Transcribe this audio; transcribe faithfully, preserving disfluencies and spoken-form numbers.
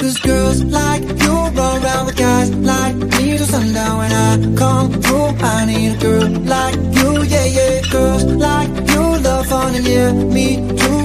Cause girls like you run around with guys like me till sundown. When I come through, I need a girl like you, yeah, yeah. Girls like you love fun and yeah, me too.